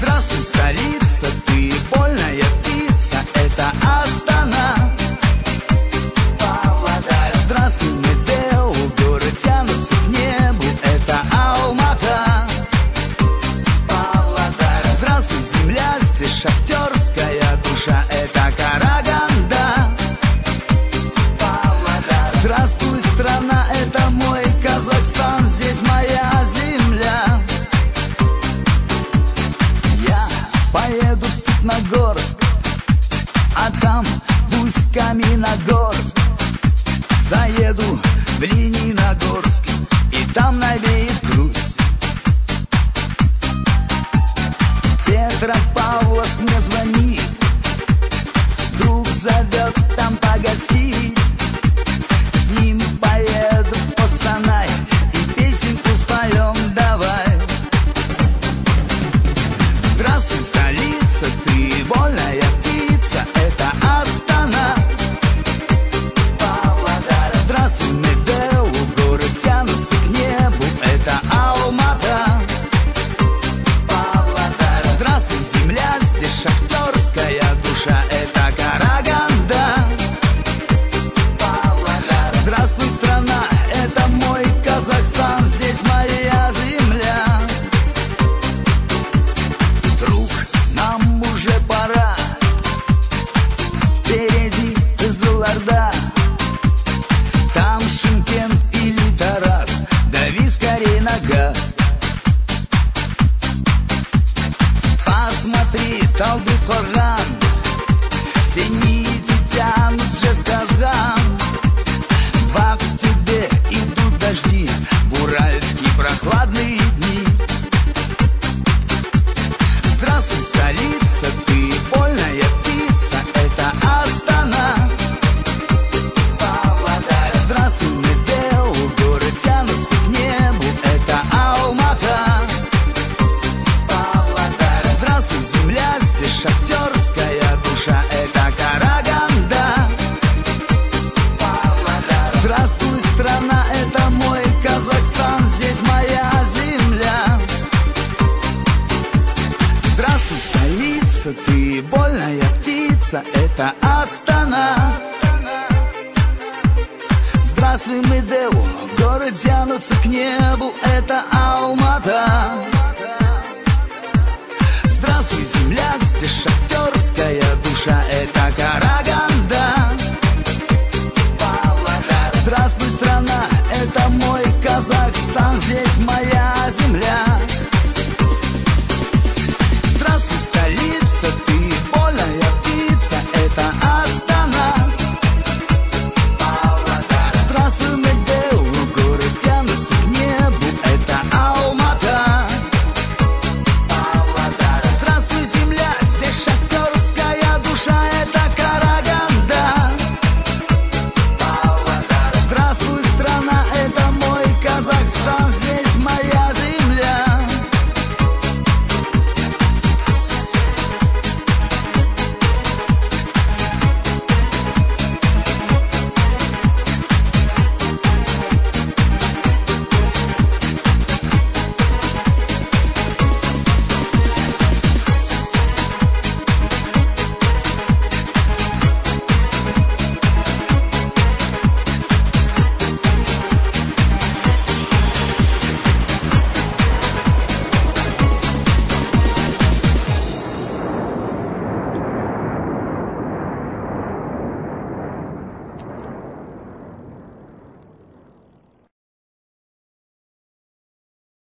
Здравствуй, столица, ты вольная птица, это Астана. Здравствуй, Медео, город тянутся к небу, это Алмата. Здравствуй, земля, здесь шахтерская душа, это Караганда. Здравствуй, страна, это мой Казахстан, здесь моя земля. Я поеду в Степногорск, а там в Усть-Каменогорск. Заеду в Лениногорск, и там навеет грусть. Петропавловск мне звонит, друг зовет там погостить. С ним поеду в Костанай и песенку споем давай. Здравствуй, столица, ты вольная птица, это Астана. Здравствуй, Медео, город тянутся к небу, это Алмата. Здравствуй, земля, здесь шахтерская душа, это Караганда. Здравствуй, страна, это мой Казахстан, здесь моя земля. Друг, нам уже пора, впереди Кызылорда. Там Шымкент или Тарас, дави скорей на газ. Посмотри, Талдыкорган, все нити тянут Жезказган. В октябре идут дожди, в уральские прохладные дни. Здравствуй, столица, ты вольная птица, это Астана. Здравствуй, Медео, город тянутся к небу, это Алмата. Здравствуй, земля, здесь шахтерская душа, это Караганда. Здравствуй, страна, это мой Казахстан, здесь моя земля. Здравствуй, столица, ты вольная птица, это Астана. Здравствуй, Медео, город тянутся к небу, это Алмата. Здравствуй, земля, здесь шахтер.